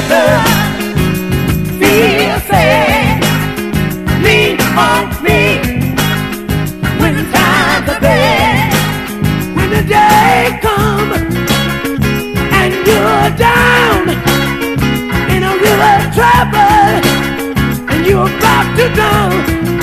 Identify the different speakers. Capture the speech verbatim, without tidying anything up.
Speaker 1: ever feel sad, lean on me when times are bad. When the day comes and you're down in a river trouble and you're about to drown,